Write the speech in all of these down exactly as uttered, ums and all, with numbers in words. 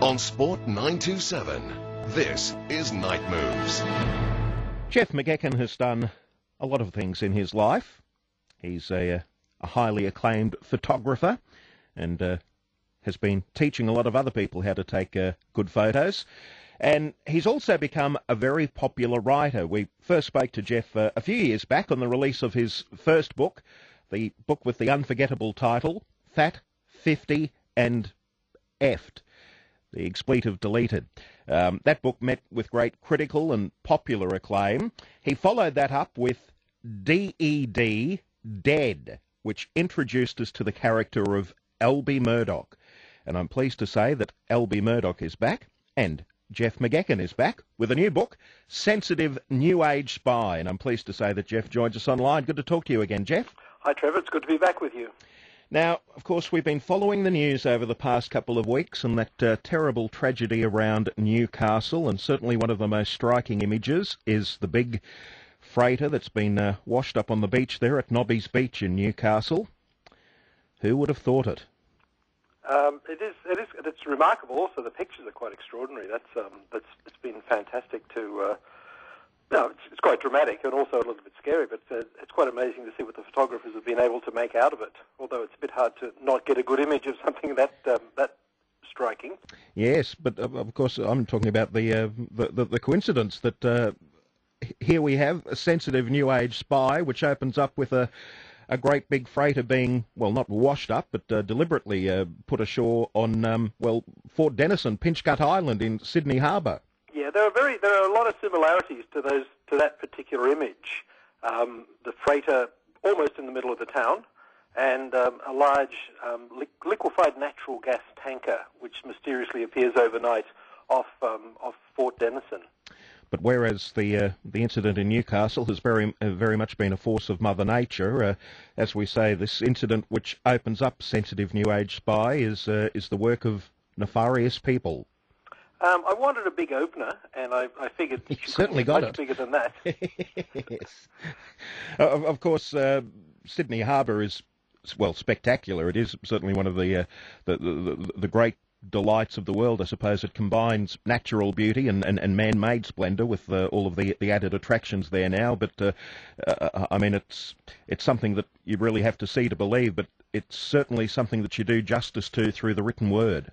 On Sport nine two seven, this is Night Moves. Jeff McGecken has done a lot of things in his life. He's a, a highly acclaimed photographer and uh, has been teaching a lot of other people how to take uh, good photos. And he's also become a very popular writer. We first spoke to Jeff uh, a few years back on the release of his first book, the book with the unforgettable title, Fat, fifty and Effed. The expletive deleted. Um, that book met with great critical and popular acclaim. He followed that up with D E D, Dead, which introduced us to the character of L B Murdoch. And I'm pleased to say that L B Murdoch is back, and Jeff McGecken is back with a new book, Sensitive New Age Spy. And I'm pleased to say that Jeff joins us online. Good to talk to you again, Jeff. Hi, Trevor. It's good to be back with you. Now, of course, we've been following the news over the past couple of weeks and that uh, terrible tragedy around Newcastle, and certainly one of the most striking images is the big freighter that's been uh, washed up on the beach there at Nobby's Beach in Newcastle. Who would have thought it? Um, it is. It is. It's remarkable. Also, the pictures are quite extraordinary. That's. Um, that's. It's been fantastic to. Uh, no, it's, it's quite dramatic and also a little bit scary. But uh, it's quite amazing to see what the photographers have been able to make out of it. Although it's a bit hard to not get a good image of something that um, that striking. Yes, but uh, of course, I'm talking about the uh, the, the the coincidence that uh, here we have a sensitive new age spy, which opens up with a. a great big freighter being, well, not washed up, but uh, deliberately uh, put ashore on, um, well, Fort Denison, Pinchgut Island in Sydney Harbour. Yeah, there are very there are a lot of similarities to those to that particular image. Um, the freighter almost in the middle of the town, and um, a large um, li- liquefied natural gas tanker, which mysteriously appears overnight off um, off Fort Denison. But whereas the uh, the incident in Newcastle has very uh, very much been a force of Mother Nature, uh, as we say, this incident which opens up Sensitive New Age Spy is uh, is the work of nefarious people. Um, I wanted a big opener, and I, I figured you she certainly got much it. bigger than that. Yes, uh, of, of course, uh, Sydney Harbour is well spectacular. It is certainly one of the uh, the, the the great delights of the world, I suppose. It combines natural beauty and, and, and man-made splendour with uh, all of the, the added attractions there now. But, uh, uh, I mean, it's it's something that you really have to see to believe, but it's certainly something that you do justice to through the written word.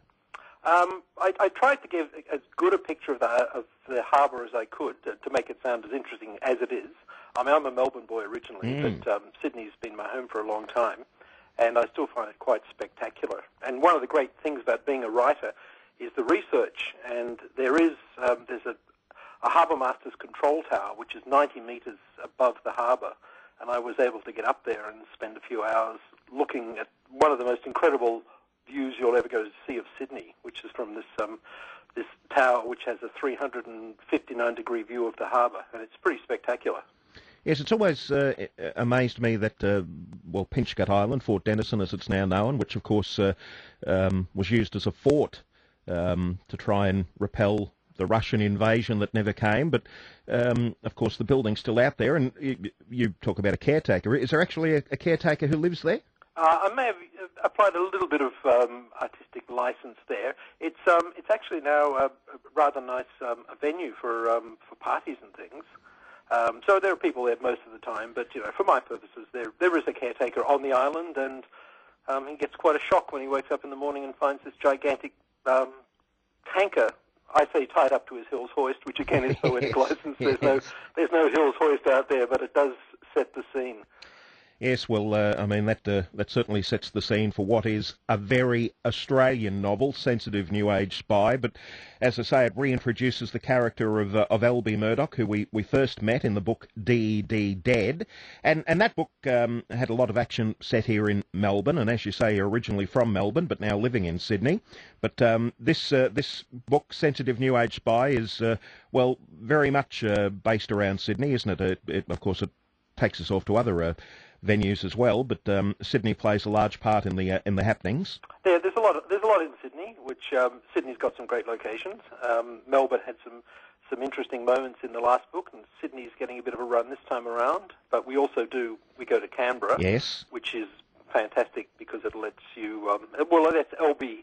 Um, I, I tried to give as good a picture of the, of the harbour as I could to, to make it sound as interesting as it is. I mean, I'm a Melbourne boy originally, mm. but um, Sydney's been my home for a long time. And I still find it quite spectacular. And one of the great things about being a writer is the research. And there is um, there's a, a harbour master's control tower, which is ninety metres above the harbour. And I was able to get up there and spend a few hours looking at one of the most incredible views you'll ever go to see of Sydney, which is from this um, this tower, which has a three hundred fifty-nine degree view of the harbour. And it's pretty spectacular. Yes, it's always uh, amazed me that, uh, well, Pinchgut Island, Fort Denison as it's now known, which of course uh, um, was used as a fort um, to try and repel the Russian invasion that never came. But, um, of course, the building's still out there, and you, you talk about a caretaker. Is there actually a, a caretaker who lives there? Uh, I may have applied a little bit of um, artistic license there. It's um, it's actually now a rather nice um, a venue for um, for parties and things. Um, so there are people there most of the time, but you know, for my purposes, there there is a caretaker on the island, and um, he gets quite a shock when he wakes up in the morning and finds this gigantic um, tanker. I say tied up to his Hills hoist, which again is poetic license. There's no there's no Hills hoist out there, but it does set the scene. Yes, well, uh, I mean, that uh, that certainly sets the scene for what is a very Australian novel, Sensitive New Age Spy. But as I say, it reintroduces the character of uh, of L B Murdoch, who we, we first met in the book D E D Dead. And, and that book um, had a lot of action set here in Melbourne. And as you say, you're originally from Melbourne, but now living in Sydney. But um, this uh, this book, Sensitive New Age Spy, is, uh, well, very much uh, based around Sydney, isn't it? It, it? Of course, it takes us off to other Uh, venues as well, but um, Sydney plays a large part in the uh, in the happenings. Yeah, there's a lot. Of, there's a lot in Sydney, which um, Sydney's got some great locations. Um, Melbourne had some some interesting moments in the last book, and Sydney's getting a bit of a run this time around. But we also do we go to Canberra, yes, which is fantastic because it lets you. Um, well, it lets L B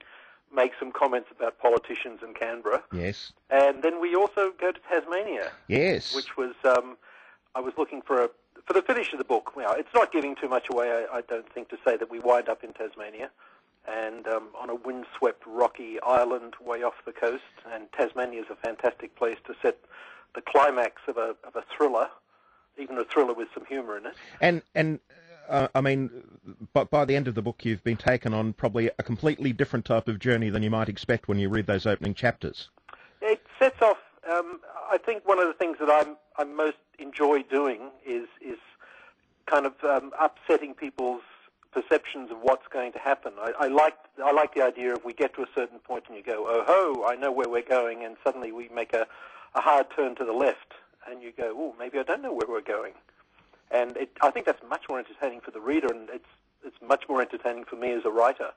make some comments about politicians in Canberra. Yes. And then we also go to Tasmania. Yes. Which was, um, I was looking for a, for the finish of the book. Well, it's not giving too much away, I, I don't think, to say that we wind up in Tasmania and um, on a windswept, rocky island way off the coast. And Tasmania is a fantastic place to set the climax of a, of a thriller, even a thriller with some humour in it. And, and uh, I mean, by, by the end of the book, you've been taken on probably a completely different type of journey than you might expect when you read those opening chapters. It sets off, um, I think one of the things that I'm, I most enjoy doing is, is kind of um, upsetting people's perceptions of what's going to happen. I, I like I like the idea of we get to a certain point and you go, oh ho, I know where we're going, and suddenly we make a, a hard turn to the left, and you go, oh, maybe I don't know where we're going. And it, I think that's much more entertaining for the reader, and it's it's much more entertaining for me as a writer.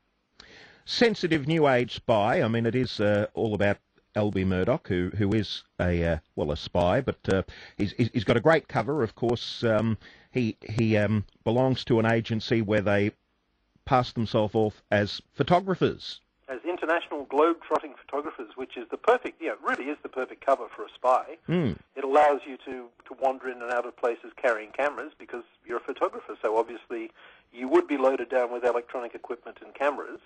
Sensitive new age spy. I mean, it is uh, all about L B Murdoch, who who is a uh, well a spy, but uh, he's he's got a great cover. Of course, um, he he um, belongs to an agency where they pass themselves off as photographers, as international globe-trotting photographers, which is the perfect, yeah, really is the perfect cover for a spy. Mm. It allows you to to wander in and out of places carrying cameras because you're a photographer. So obviously, you would be loaded down with electronic equipment and cameras.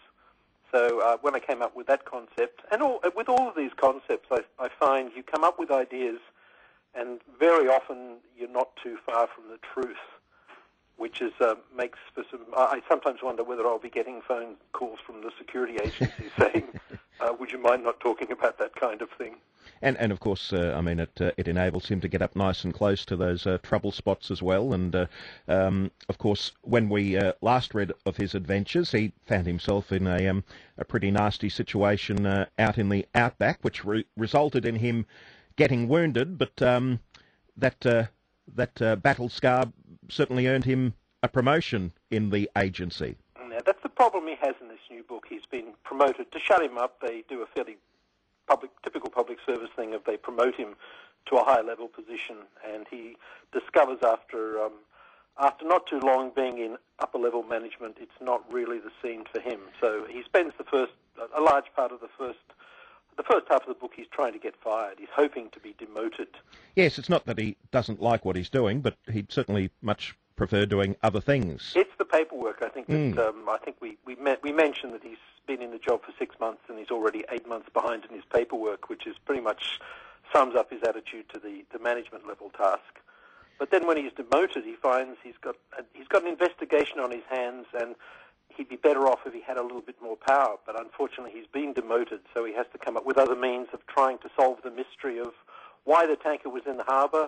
So uh, when I came up with that concept, and all, with all of these concepts, I, I find you come up with ideas, and very often you're not too far from the truth, which is uh, makes for some. I sometimes wonder whether I'll be getting phone calls from the security agency saying, uh, "Would you mind not talking about that kind of thing?" And and of course, uh, I mean, it uh, it enables him to get up nice and close to those uh, trouble spots as well. And uh, um, of course, when we uh, last read of his adventures, he found himself in a um, a pretty nasty situation uh, out in the outback, which re- resulted in him getting wounded. But um, that uh, that uh, battle scar certainly earned him a promotion in the agency. Now, that's the problem he has in this new book. He's been promoted. To shut him up, they do a fairly public, typical public service thing of they promote him to a high-level position, and he discovers after um, after not too long being in upper-level management, it's not really the scene for him. So he spends the first, a large part of the first, the first half of the book, he's trying to get fired. He's hoping to be demoted. Yes, it's not that he doesn't like what he's doing, but he'd certainly much prefer doing other things. It's the paperwork. I think that Mm. um, I think we we, met, we mentioned that he's been in the job for six months and he's already eight months behind in his paperwork, which is pretty much sums up his attitude to the, the management level task. But then when he's demoted, he finds he's got a, he's got an investigation on his hands, and he'd be better off if he had a little bit more power. But unfortunately, he's been demoted, so he has to come up with other means of trying to solve the mystery of why the tanker was in the harbour,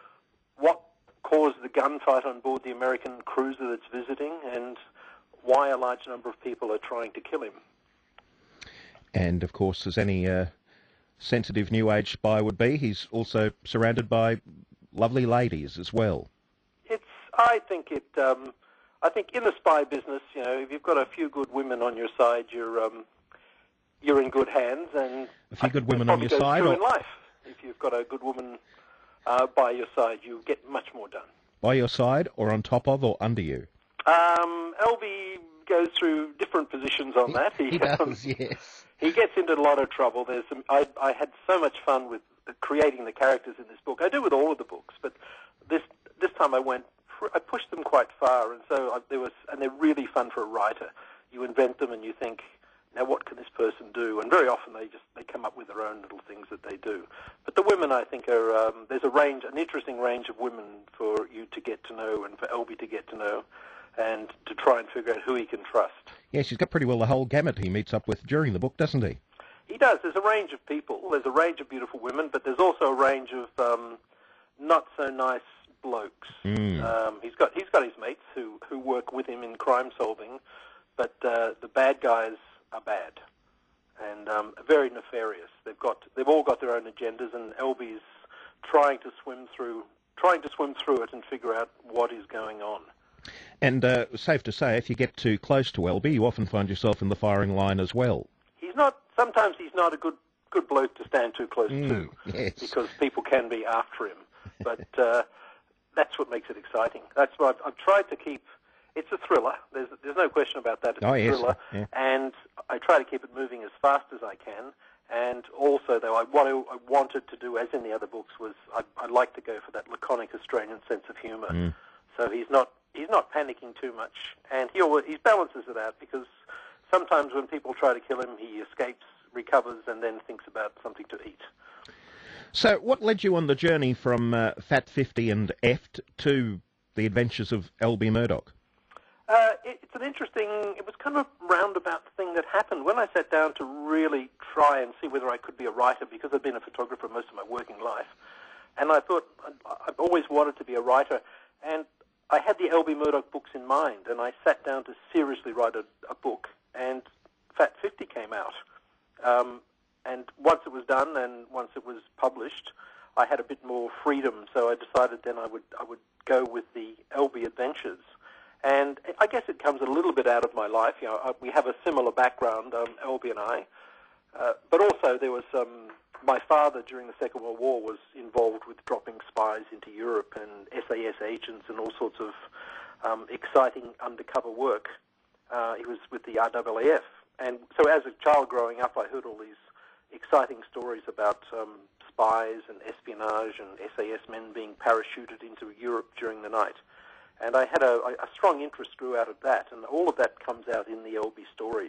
what caused the gunfight on board the American cruiser that's visiting, and why a large number of people are trying to kill him. And of course, as any uh, sensitive new age spy would be, he's also surrounded by lovely ladies as well. It's, I think it, um, I think in the spy business, you know, if you've got a few good women on your side, you're, um, you're in good hands. And a few good women on on your side, or or in life, if you've got a good woman uh, by your side, you get much more done. by your side, or on top of, or under you. Um, L B goes through different positions on that. He does, yes. He gets into a lot of trouble. There's some. I, I had so much fun with creating the characters in this book. I do with all of the books, but this this time I went. I pushed them quite far, and so I, there was. And they're really fun for a writer. You invent them, and you think, now what can this person do? And very often they just they come up with their own little things that they do. But the women, I think, are um, there's a range, an interesting range of women for you to get to know, and for L B to get to know, and to try and figure out who he can trust. Yes, he's got pretty well the whole gamut he meets up with during the book, doesn't he? He does. There's a range of people. There's a range of beautiful women, but there's also a range of um, not so nice blokes. Mm. Um, he's got he's got his mates who, who work with him in crime solving, but uh, the bad guys are bad and um, very nefarious. They've got they've all got their own agendas, and L B's trying to swim through trying to swim through it and figure out what is going on. And uh, safe to say, if you get too close to L B, you often find yourself in the firing line as well. He's not. Sometimes he's not a good good bloke to stand too close Mm, to, yes. because people can be after him. But uh, that's what makes it exciting. That's what I've, I've tried to keep. It's a thriller. There's there's no question about that. It's Oh, a yes, thriller, yeah. and I try to keep it moving as fast as I can. And also, though, I, what I, I wanted to do, as in the other books, was I, I like to go for that laconic Australian sense of humour. Mm. So he's not he's not panicking too much, and he always, he balances it out, because sometimes when people try to kill him, he escapes, recovers, and then thinks about something to eat. So, what led you on the journey from uh, Fat fifty and Eft to the adventures of L B Murdoch? Uh, it, it's an interesting, it was kind of a roundabout thing that happened. When I sat down to really try and see whether I could be a writer, because I've been a photographer most of my working life, and I thought, I've always wanted to be a writer, and I had the L B Murdoch books in mind, and I sat down to seriously write a, a book, and Fat fifty came out. Um, and once it was done, and once it was published, I had a bit more freedom, so I decided then I would, I would go with the L B Adventures. And I guess it comes a little bit out of my life. You know, we have a similar background, um, L B and I. Uh, but also there was um, my father during the Second World War was involved with dropping spies into Europe and S A S agents and all sorts of um, exciting undercover work. Uh, he was with the R A A F. And so as a child growing up, I heard all these exciting stories about um, spies and espionage and S A S men being parachuted into Europe during the night. And I had a, a strong interest grew out of that, and all of that comes out in the L B stories.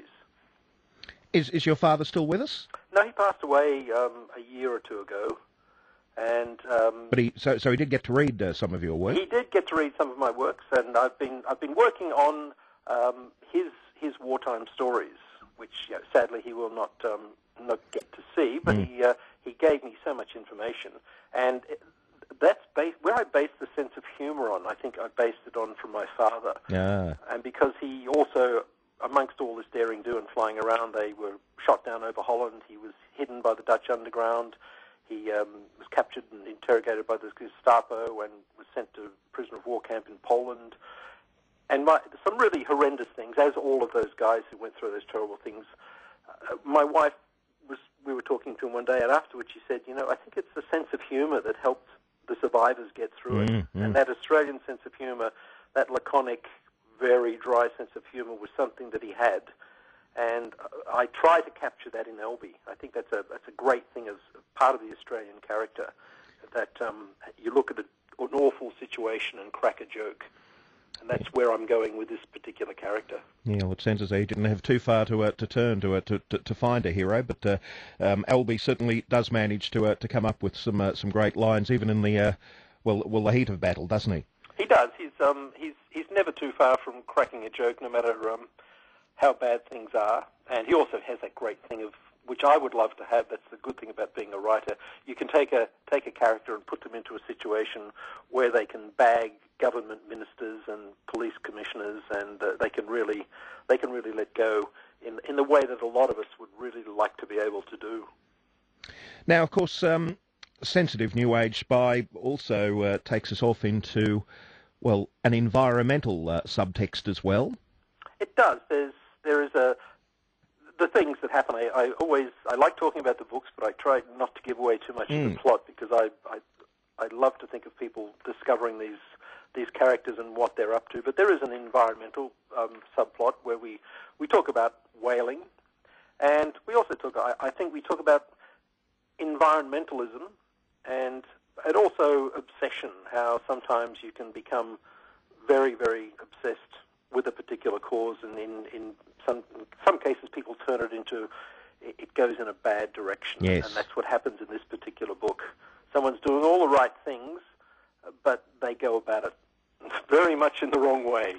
Is is your father still with us? No, he passed away um, a year or two ago, and um, but he so so he did get to read uh, some of your work. He did get to read some of my works, and I've been I've been working on um, his his wartime stories, which you know, sadly he will not um, not get to see, but mm. he uh, he gave me so much information, and. It, That's based, where I based the sense of humour on. I think I based it on from my father. Yeah. And because he also, amongst all this daring do and flying around, they were shot down over Holland. He was hidden by the Dutch underground. He um, was captured and interrogated by the Gestapo and was sent to a prisoner of war camp in Poland. And my, some really horrendous things, as all of those guys who went through those terrible things. Uh, my wife was, we were talking to him one day, and afterwards she said, you know, I think it's the sense of humour that helped the survivors get through it. Mm, mm. And that Australian sense of humour, that laconic, very dry sense of humour was something that he had. And I try to capture that in L B. I think that's a that's a great thing as part of the Australian character, that um, you look at a, an awful situation and crack a joke. And that's where I'm going with this particular character. Yeah, well, it sounds as though you didn't have too far to uh, to turn to, uh, to to to find a hero, but uh, um, L B certainly does manage to uh, to come up with some uh, some great lines, even in the uh, well well the heat of battle, doesn't he? He does. He's um he's he's never too far from cracking a joke, no matter um how bad things are. And he also has that great thing of, which I would love to have. That's the good thing about being a writer. You can take a take a character and put them into a situation where they can bag government ministers and police commissioners, and uh, they can really they can really let go in in the way that a lot of us would really like to be able to do. Now, of course, um, Sensitive New Age Spy also uh, takes us off into, well, an environmental uh, subtext as well. It does. There's there is a the things that happen. I, I always I like talking about the books, but I try not to give away too much mm. of the plot, because I, I I love to think of people discovering these these characters and what they're up to. But there is an environmental um, subplot where we, we talk about whaling, and we also talk, I, I think we talk about environmentalism and, and also obsession, how sometimes you can become very, very obsessed with a particular cause, and in, in some in some cases people turn it into, it goes in a bad direction. Yes. And that's what happens in this particular book. Someone's doing all the right things, but they go about it very much in the wrong way.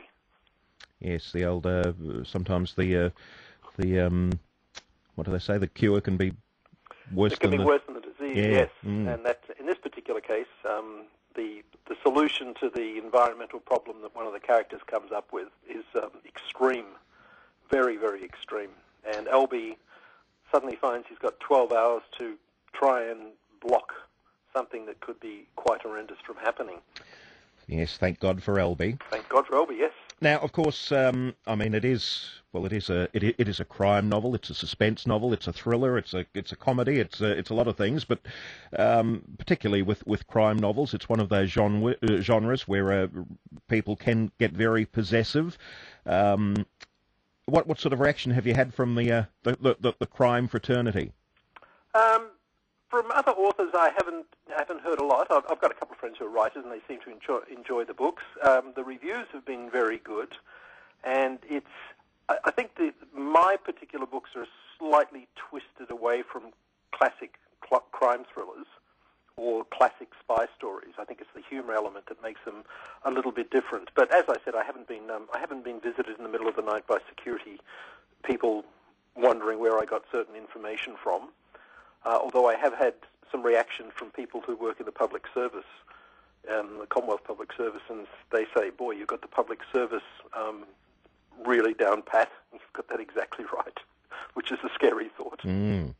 Yes, the old, uh, sometimes the, uh, the um, what do they say, the cure can be worse it can than be the... worse than the disease, yeah. yes. Mm. And that, in this particular case, um, the, the solution to the environmental problem that one of the characters comes up with is um, extreme, very, very extreme. And L B suddenly finds he's got twelve hours to try and block something that could be quite horrendous from happening. Yes, thank God for L B. Thank God for L B, yes. Now, of course, um, I mean, it is well, it is a it, it is a crime novel. It's a suspense novel. It's a thriller. It's a it's a comedy. It's a, it's a lot of things. But um, particularly with, with crime novels, it's one of those genre, uh, genres where uh, people can get very possessive. Um, what what sort of reaction have you had from the uh, the, the, the the crime fraternity? Um, from other authors, I haven't haven't heard a lot. I've, I've got a couple of friends who are writers, and they seem to enjoy enjoy the books. Um, the reviews have been very good, and it's. I, I think the, my particular books are slightly twisted away from classic cl- crime thrillers or classic spy stories. I think it's the humour element that makes them a little bit different. But as I said, I haven't been um, I haven't been visited in the middle of the night by security people wondering where I got certain information from. Uh, although I have had some reaction from people who work in the public service, um, the Commonwealth Public Service, and they say, "Boy, you've got the public service um, really down pat. You've got that exactly right," which is a scary thought. Mm.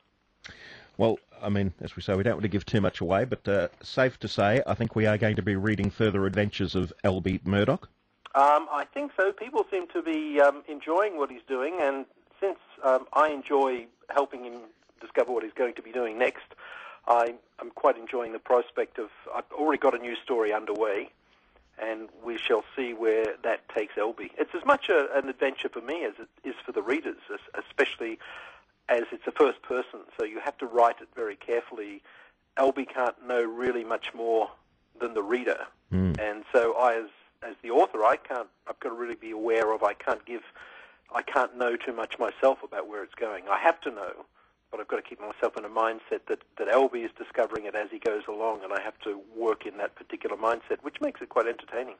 Well, I mean, as we say, we don't want to give too much away, but uh, safe to say, I think we are going to be reading further adventures of Albie Murdoch. Um, I think so. People seem to be um, enjoying what he's doing, and since um, I enjoy helping him discover what he's going to be doing next, I, I'm quite enjoying the prospect of... I've already got a new story underway, and we shall see where that takes Albie. It's as much a, an adventure for me as it is for the readers, especially as it's a first person, so you have to write it very carefully. Albie can't know really much more than the reader, mm. and so I, as as the author, I can't. I've got to really be aware of. I can't give. I can't know too much myself about where it's going. I have to know, but I've got to keep myself in a mindset that that Albie is discovering it as he goes along, and I have to work in that particular mindset, which makes it quite entertaining.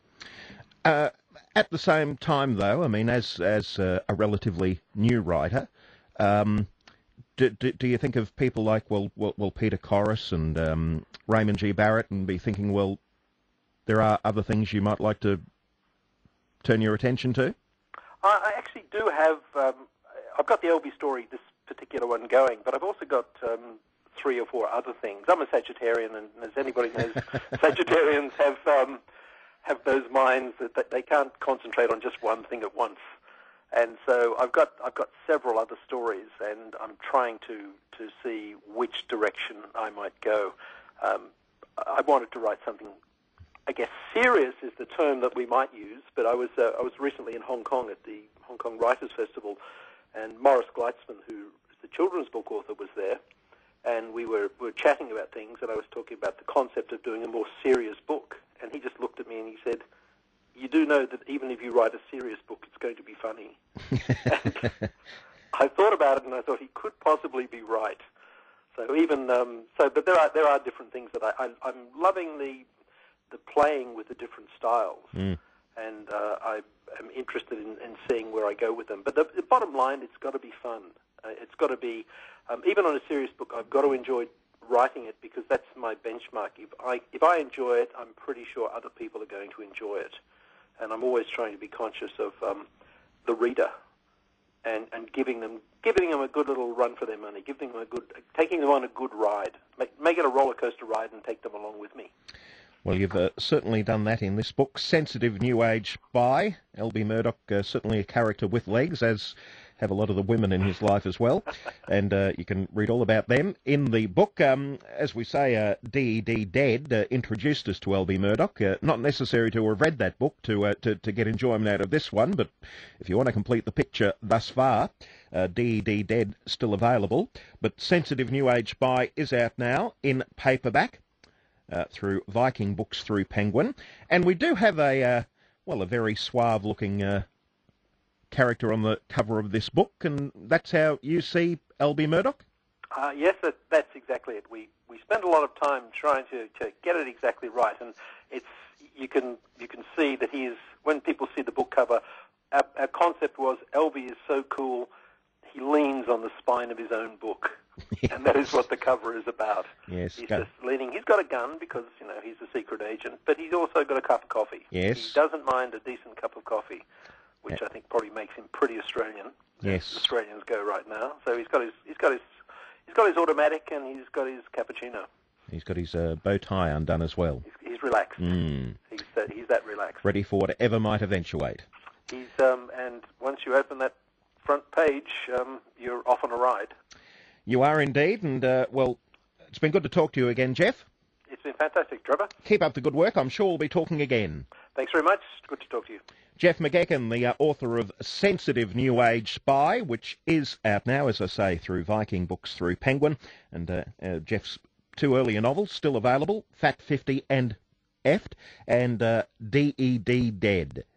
Uh, at the same time, though, I mean, as as uh, a relatively new writer. Um, do, do, do you think of people like, well, well, well Peter Corris and um, Raymond G. Barrett and be thinking, well, there are other things you might like to turn your attention to? I, I actually do have, um, I've got the Albie story, this particular one going, but I've also got um, three or four other things. I'm a Sagittarian, and as anybody knows, Sagittarians have um, have those minds that, that they can't concentrate on just one thing at once. And so I've got I've got several other stories, and I'm trying to, to see which direction I might go. Um, I wanted to write something, I guess serious is the term that we might use, but I was uh, I was recently in Hong Kong at the Hong Kong Writers Festival, and Morris Gleitzman, who is the children's book author, was there, and we were, we were chatting about things, and I was talking about the concept of doing a more serious book, and he just looked at me and he said, "You do know that even if you write a serious book, it's going to be funny." I thought about it, and I thought he could possibly be right. So even um, so, but there are there are different things that I, I I'm loving the the playing with the different styles, mm. and uh, I am interested in, in seeing where I go with them. But the, the bottom line, it's got to be fun. Uh, it's got to be um, even on a serious book. I've got to enjoy writing it because that's my benchmark. If I if I enjoy it, I'm pretty sure other people are going to enjoy it. And I'm always trying to be conscious of um, the reader and, and giving them giving them a good little run for their money, giving them a good, taking them on a good ride, make, make it a roller coaster ride, and take them along with me. Well, you've uh, certainly done that in this book, Sensitive New Age Spy. Albie Murdoch, uh, certainly a character with legs, as have a lot of the women in his life as well, and uh, you can read all about them in the book. Um, as we say, uh, D E D Dead uh, introduced us to Albie Murdoch. Uh, not necessary to have read that book to, uh, to to get enjoyment out of this one, but if you want to complete the picture thus far, uh, D E D Dead still available. But Sensitive New Age Spy is out now in paperback uh, through Viking Books through Penguin, and we do have a uh, well a very suave-looking Uh, character on the cover of this book, and that's how you see Albie Murdoch? Uh, yes, that, that's exactly it. We we spend a lot of time trying to, to get it exactly right, and it's you can you can see that he is. When people see the book cover, our, our concept was Albie is so cool, he leans on the spine of his own book, and that is what the cover is about. Yes, he's go. just leaning. He's got a gun because you know he's a secret agent, but he's also got a cup of coffee. Yes, he doesn't mind a decent cup of coffee, which I think probably makes him pretty Australian. Yes, as Australians go right now. So he's got his he's got his he's got his automatic and he's got his cappuccino. He's got his uh, bow tie undone as well. He's, he's relaxed. Mm. He's that he's that relaxed. Ready for whatever might eventuate. He's um and once you open that front page, um, you're off on a ride. You are indeed, and uh, well, it's been good to talk to you again, Jeff. It's been fantastic, Trevor. Keep up the good work. I'm sure we'll be talking again. Thanks very much. Good to talk to you. Jeff McEachen, the uh, author of Sensitive New Age Spy, which is out now, as I say, through Viking Books, through Penguin, and uh, uh, Jeff's two earlier novels still available, Fat fifty and Effed, and uh, D E D Dead.